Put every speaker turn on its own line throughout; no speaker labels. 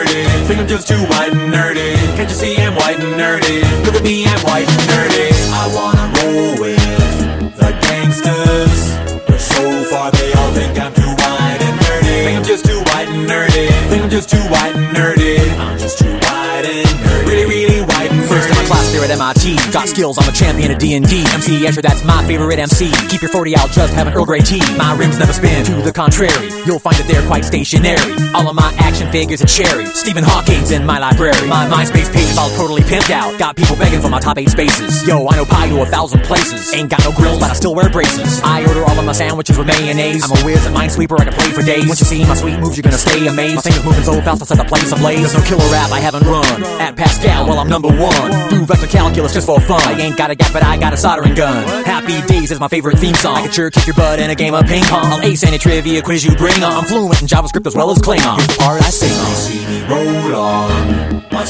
nerdy. Think I'm just too white and nerdy. Can't you see I'm white and nerdy? Look at me, I'm white and nerdy. I wanna roll with the gangsters, but so far they all think I'm too white and nerdy. Think I'm just too white and nerdy. Think I'm just too white and nerdy. I'm just too white and nerdy. Really, really white and nerdy.
First in my class there at MIT. Got skills, I'm a champion at D&D. MC Escher, that's my favorite MC. Keep your 40 out, just have an Earl Grey tea. My rims never spin, to the contrary. You'll find that they're quite stationary. All of my action figures are cherry. Stephen Hawking's in my library. My MySpace page is all totally pimped out. Got people begging for my top 8 spaces. Yo, I know pie to 1,000 places. Ain't got no grills, but I still wear braces. I order all of my sandwiches with mayonnaise. I'm a whiz at Minesweeper, I can play for days. Once you see my sweet moves, you're gonna stay amazed. My fingers moving so fast, I'll set the place ablaze. There's no killer rap I haven't run. At Pascal, well, I'm number 1. Do vector calculus just for fun. I ain't got a gap, but I got a soldering gun. Happy Days is my favorite theme song. I can sure kick your butt in a game of ping pong. I'll ace any trivia quiz you bring on. I'm fluent in JavaScript as well as Klingon. Here's the part I sing on.
You see me roll on my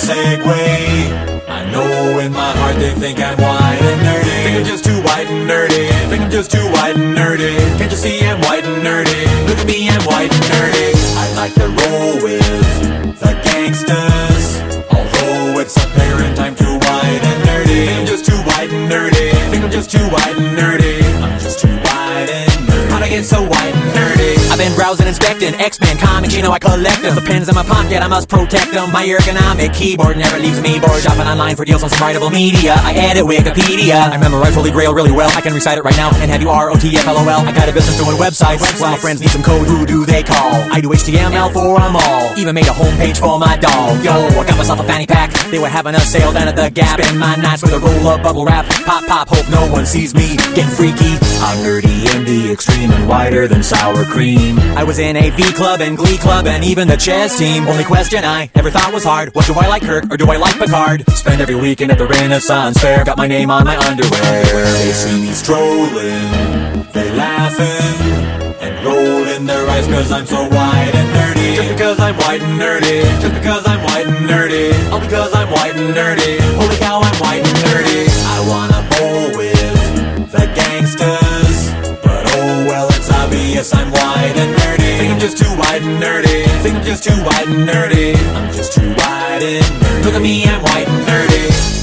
Segway. I know in my heart they think I'm white and nerdy. Think I'm just too white and nerdy. Think I'm just too white and nerdy. Can't you see I'm white and nerdy? Look at me, I'm white and nerdy. I like to roll with the gangsters, although it's apparent I'm too white and nerdy. Think I'm just too white and nerdy. Think I'm just too white and nerdy. I'm just too white and nerdy. How'd I get so white and nerdy?
I've been browsing, inspecting X-Men comics, you know I collect them. The pens in my pocket, I must protect them. My ergonomic keyboard never leaves me bored. Shopping online for deals on some writable media. I edit Wikipedia. I memorize Holy Grail really well. I can recite it right now and have you ROTFLOL. I got a business doing websites. Well, my friends need some code, who do they call? I do HTML for them all. Even made a homepage for my dog. Yo, I got myself a fanny pack. They were having a sale down at the Gap. Spend my nights with a roll of bubble wrap. Pop, pop, hope no one sees me getting freaky.
I'm nerdy in the extreme and whiter than sour cream.
I was in AV Club and Glee Club and even the chess team. Only question I ever thought was hard was, do I like Kirk or do I like Picard?
Spend every weekend at the Renaissance Fair. Got my name on my underwear. They see me strolling, they laughing and rolling their eyes cause I'm so white and nerdy. Just because I'm white and nerdy. Just because I'm white and nerdy. All because I'm white and nerdy. Holy cow, I'm white and nerdy. I wanna bowl with the gangsters, but oh well, it's obvious I'm white and nerdy. Think I'm just too white and nerdy. Think I'm just too white and nerdy. I'm just too white and nerdy. Look at me, I'm white and nerdy.